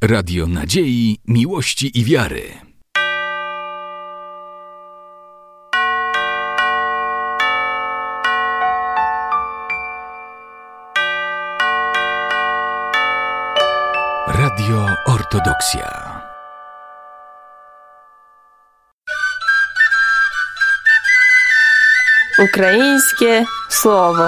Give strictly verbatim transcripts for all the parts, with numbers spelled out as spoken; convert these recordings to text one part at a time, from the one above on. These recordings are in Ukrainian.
Radio nadziei, miłości i wiary. Radio Ortodoksja. Ukraińskie słowo.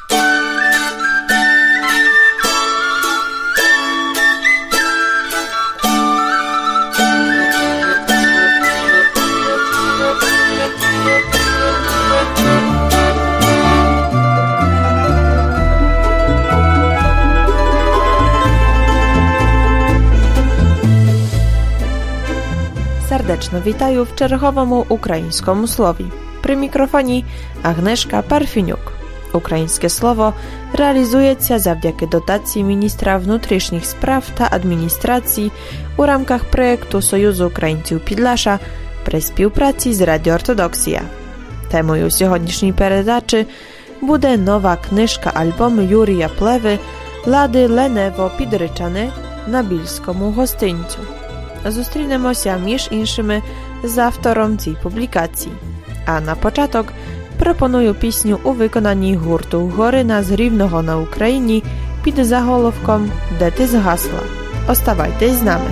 Serdeczno witaję w czerwowому ukraińskom słowie. Przy mikrofonie Agnieszka Parfiniuk. Ukraińskie słowo realizuje się zawdzięki dotacji ministra внутрішніх spraw ta administracji u ramkach projektu Sojuzu Ukraińców Підляша при співпраці z Radio Ortodoksja. Temою сьогоднішньої передачі буде нова книжка альбому Юрія Плеви «Лади Ленево підричане» на більському гостинцю. Зустрінемося між іншими з автором цієї публікації. А на початок пропоную пісню у виконанні гурту Горина з Рівного на Україні під заголовком «Де ти згасла?». Оставайтесь з нами.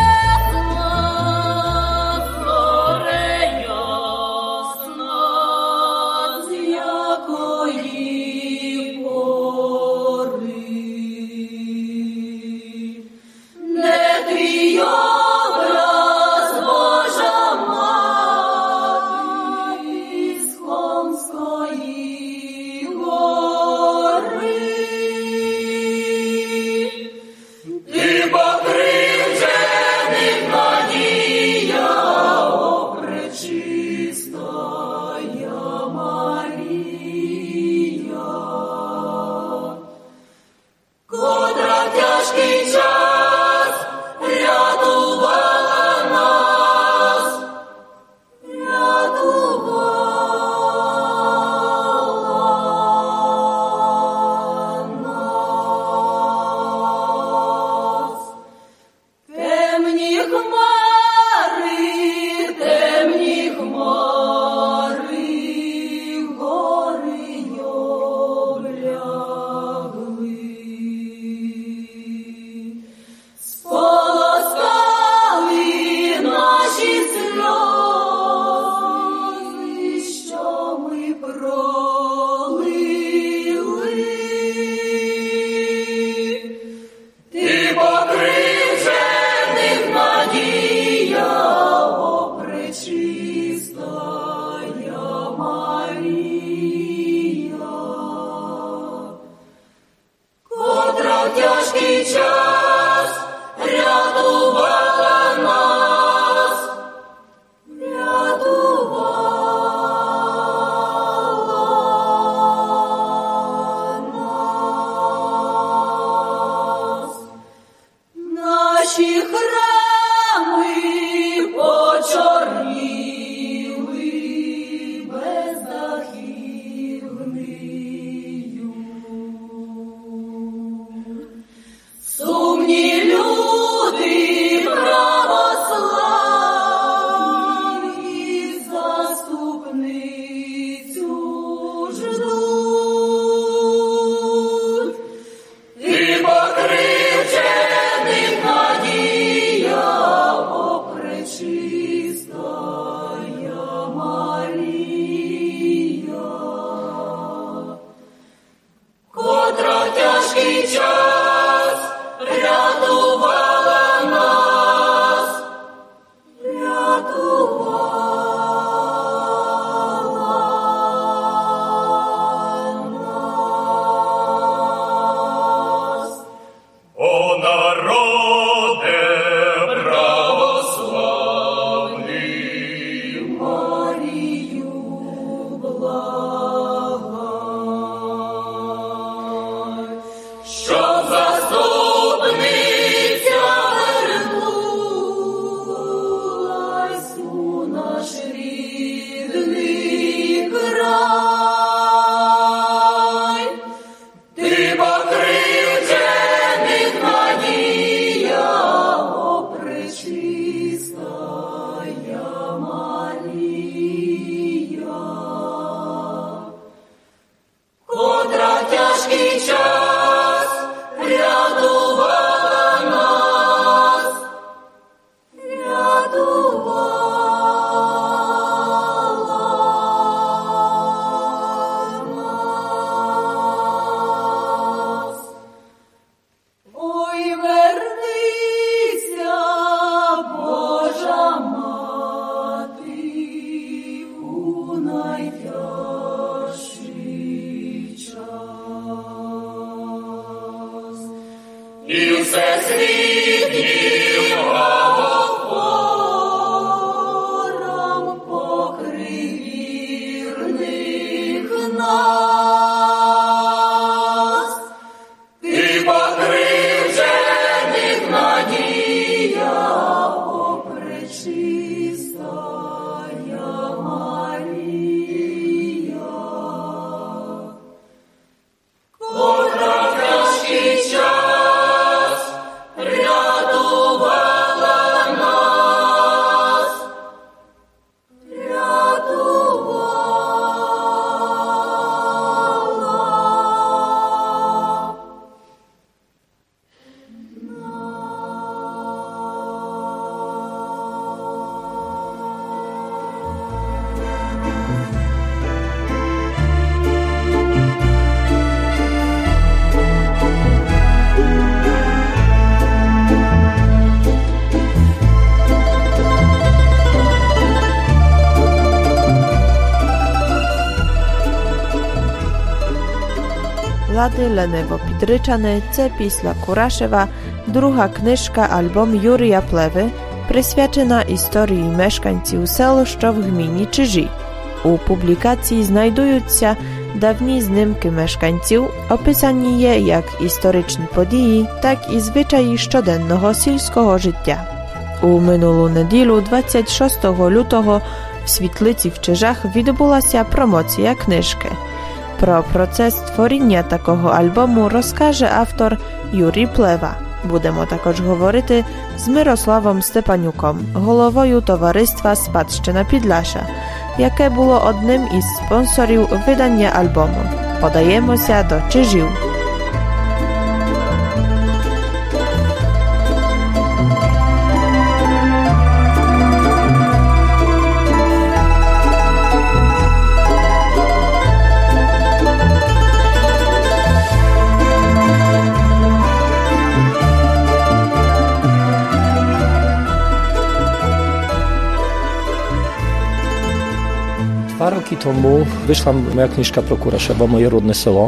Сно І все світ гором покрий вірних нас. Ти покрив жених надія, о пречистая Марія. Котра в тяжкий час рятувала нас, рятувала. Lady Lenevo Підричане – це після Курашева друга книжка альбом Юрія Плеви, присвячена історії мешканців сел, що в гміні Чижі. У публікації знайдуються давні знімки мешканців, описані є як історичні події, так і звичаї щоденного сільського життя. У минулу неділю, двадцять шостого лютого, в Світлиці в Чижах відбулася промоція книжки. Про процес створення такого альбому розкаже автор Юрій Плева. Будемо також говорити з Мирославом Степанюком, головою товариства «Спадщина Підляша», яке було одним із спонсорів видання альбому. Подаємося до Чижів. Dwa roki temu wyszła moja kniżka pro Kuraszewo, moje rodne selo.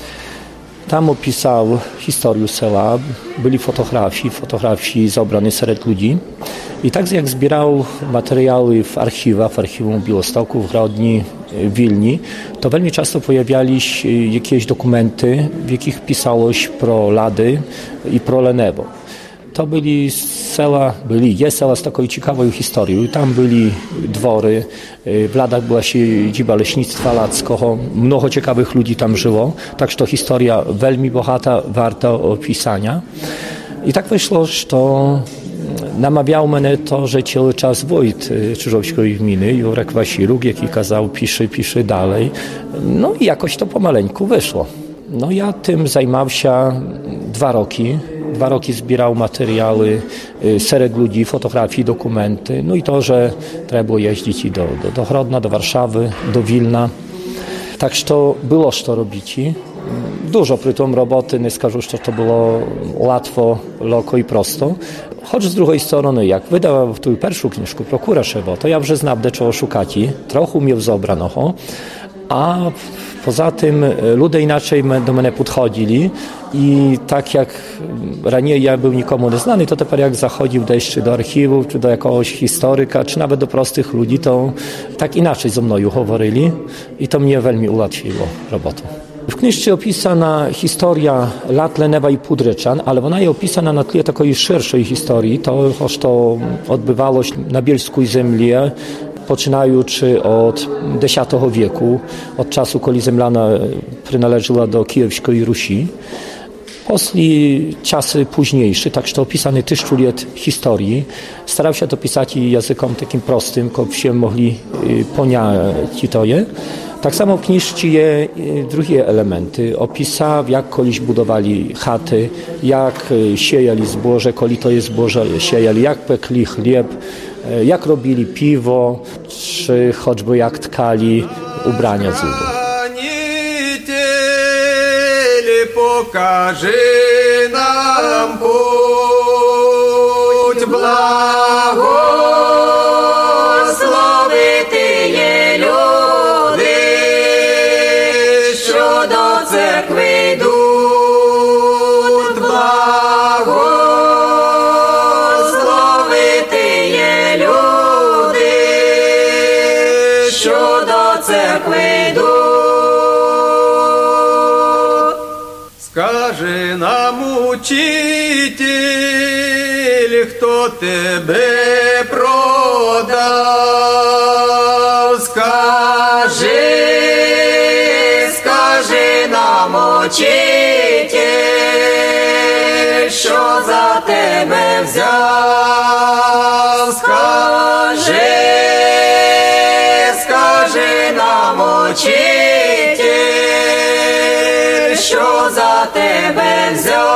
Tam opisał historię sela, byli fotografii, fotografii zebrane wśród ludzi. I tak jak zbierał materiały w archiwach, w archiwum Białostocku, w Grodni, w Wilni, to bardzo często pojawiali się jakieś dokumenty, w jakich pisało się pro Lady i pro Lenevo. To byli sela, byli, jest sela z taką ciekawą historią. I tam byli dwory, w Ladach była siedziba leśnictwa ladzkiego, mnogo ciekawych ludzi tam żyło, także to historia veľmi bohata, warta opisania. I tak wyszło, że to namawiał mnie to, że cały czas wójt Czyżowskiej gminy, Jurek Wasiruk, jaki kazał piszy, piszy dalej. No i jakoś to pomaleńku wyszło. No ja tym zajmował się dwa roki. Dwa roki zbierał materiały, szereg ludzi, fotografii, dokumenty. No i to, że trzeba było jeździć i do, do, do Grodna, do Warszawy, do Wilna. Także to było co robić. Dużo przy tym roboty, nie skażę, że to było łatwo, loko i prosto. Choć z drugiej strony, jak wydał tu pierwszą książkę pro Kuraszewo, to ja już znam, do czego szukać. Trochę mnie wzobrano, a poza tym ludzie inaczej do mnie podchodzili i tak jak raniej ja był nikomu nieznany, to teraz jak zachodził dejść czy do archiwów, czy do jakiegoś historyka, czy nawet do prostych ludzi, to tak inaczej ze mną mówili i to mnie veľmi ułatwiło robotę. W książce opisana historia lat Lenewa i Pudryczan, ale ona jest opisana na tle takiej szerszej historii, to, to odbywało się na bielskiej ziemi, poczynając od dziesiątego wieku, od czasu, kiedy zemlana przynależała do Kijowskiej Rusi. После czasy późniejsze, tak że to opisane tysiąc lat historii, starał się to pisać językiem takim prostym, żeby się mogli pojąć to je. Tak samo w książce je drugie elementy. Opisał, jak kiedyś budowali chaty, jak siejali zboże, kiedy to jest zboże siejali, jak pekli chleb, jak robili piwo, czy choćby jak tkali ubrania z ludu. Покажи нам путь, благословити є любов. церкви йдуть, благословити є люди, що до церкви йдуть. Скажи нам, учитель, хто тебе продав, скажи, скажи нам, учитель, що за тебе взяв, скажи, скажи нам, учитель, що за тебе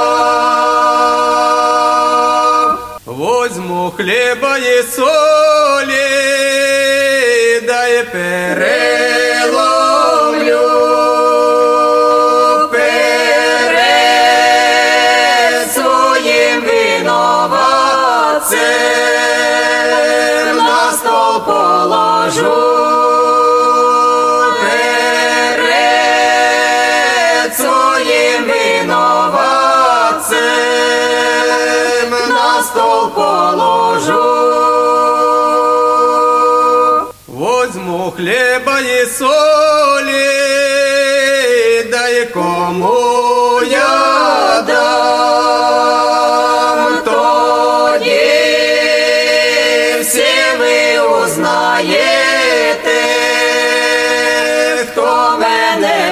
взяв. Возьму хліба і солі, дай переломлю перед своїм винуватцем, на стол положу. Перед своїм винуватцем, на стол положу. Возьму хліба і солі, дай кому я дам, тоді всі ви узнаєте, хто мене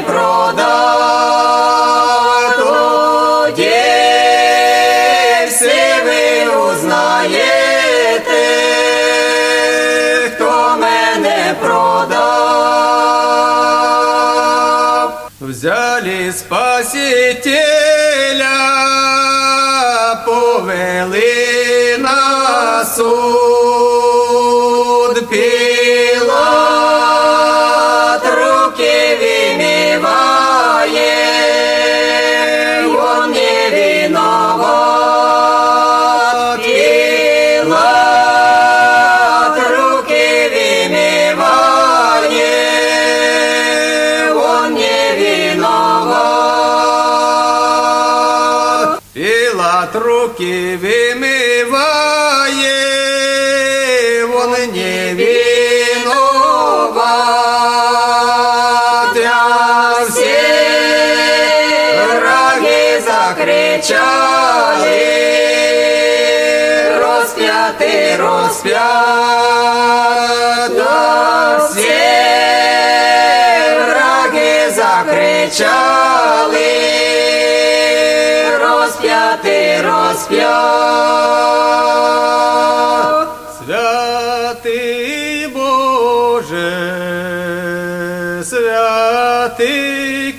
продав, тоді всі ви узнаєте, хто мене продав. Взяли Спасителя, повели на суд, Пилат руки вымывает, он не виноват. Пилат руки вымывает, он не виноват. Пилат руки вымывает, он не виноват. А все враги закричали, распятый, распят. А все враги закричали, распятый, распят. Святый Боже, святый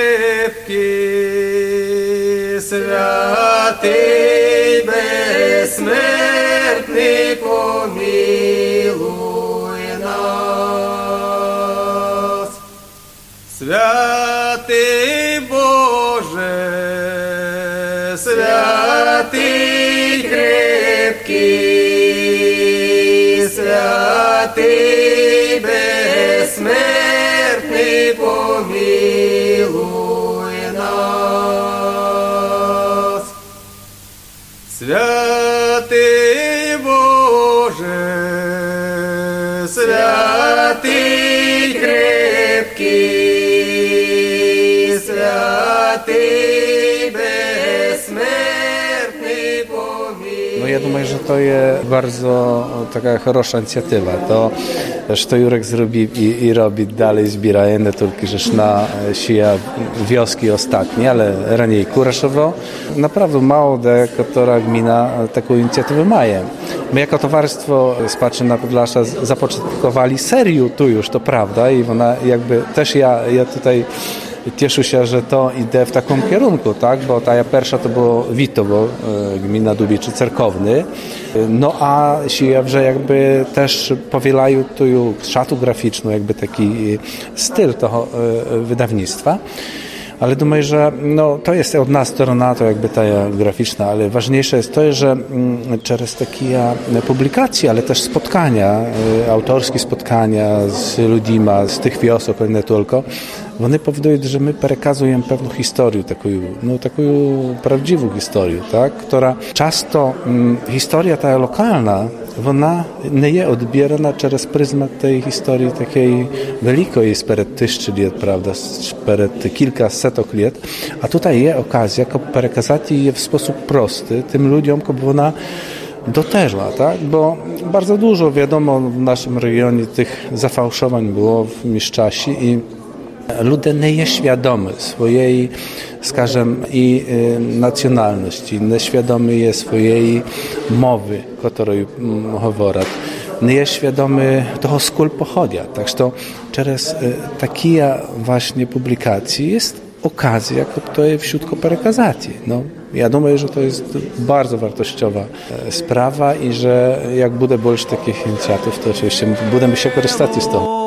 крепкий, святый бессмертный, помилуй нас. Святый Боже, святый крепкий, святый бессмертный, помилуй нас. Святый Боже, святый крепкий, святый бессмертный, помилуj. No ja думаю, że to jest bardzo taka хороша inicjatywa. To, że Jurek zrobi i, i robi dalej, zbiera nie tylko rzecz na sija wioski ostatnie, ale raniej Kuraszowo. Naprawdę mało de, która gmina taką inicjatywę ma. My jako towarzystwo Spaczy na Podlasza zapoczątkowali serię tu już, to prawda, i ona jakby też ja, ja tutaj cieszę się, że to idę w takim kierunku, tak? Bo ta pierwsza to było Witowo, gmina Dubiczy Cerkowny. No a się, że jakby też powielają tu szatu graficzną, jakby taki styl toho wydawnictwa. Ale думаю, że no, to jest jedna strona, to jakby ta graficzna, ale ważniejsze jest to, że przez takie publikacje, ale też spotkania, autorskie spotkania z ludźmi z tych wiosek, nie tylko, Вони повідують, що ми переказуємо певну історію, таку, ну, таку правдиву історію, так? Która часто м, historia ta lokalna, вона не є odbierana через призмат tej historii takiej великої sперед тисячі літ, правда, sперед kilka setok літ. А тут є okazja, щоб переказати її в спосіб простий тим людям, щоб вона doterła, tak? Bo bardzo dużo, wiadomo, w naszym regionie tych zafałszowań było w mieszczasie i ludzie nie jest świadomy swojej, skażem, i y, nacjonalności, nie świadomy jest swojej mowy, którą mówią. Nie jest świadomy toho, skąd pochodzi. Tak że przez y, takie właśnie publikacje jest okazja, to jest wśród переказати. No, ja думаю, że to jest bardzo wartościowa sprawa i że jak będzie больше takich inicjatyw, to oczywiście będziemy się korzystać z tego.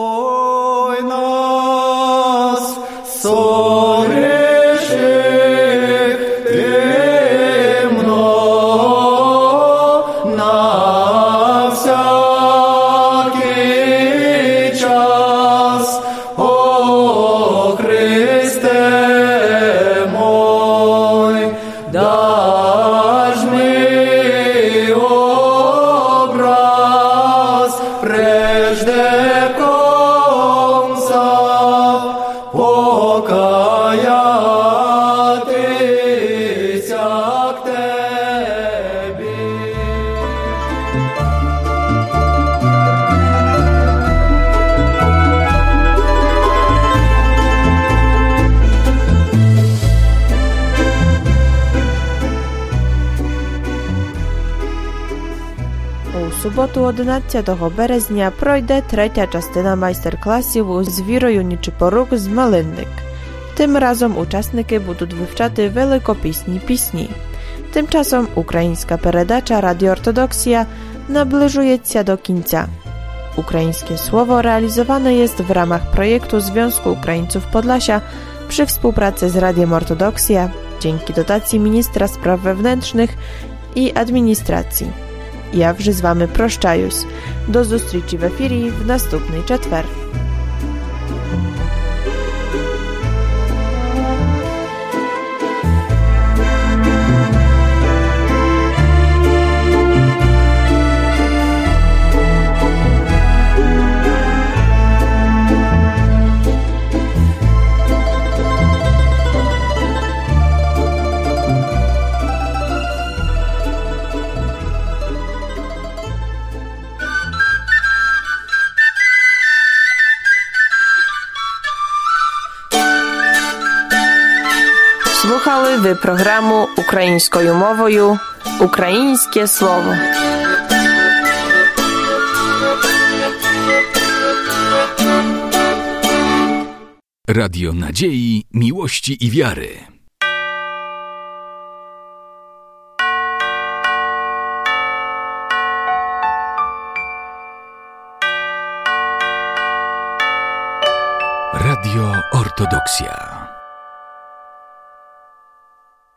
У суботу одинадцятого березня пройде третя частина майстер-класів з вірою Нічипорук з Малинник. Тим разом учасники будуть вивчати великопісні пісні. Тимчасом українська передача «Radio Ortodoksja» nabliżuється do końca. Ukraińskie Słowo realizowane jest w ramach projektu Związku Ukraińców Podlasia przy współpracy z Radiem Ortodoksja dzięki dotacji Ministra Spraw Wewnętrznych i Administracji. Ja вже з вами прощаюсь. До зустрічі в ефірі в наступний четвер. Слухали ви програму українською мовою «Українське слово». Radio Nadziei, Miłości i Wiary. Radio Ortodoksja.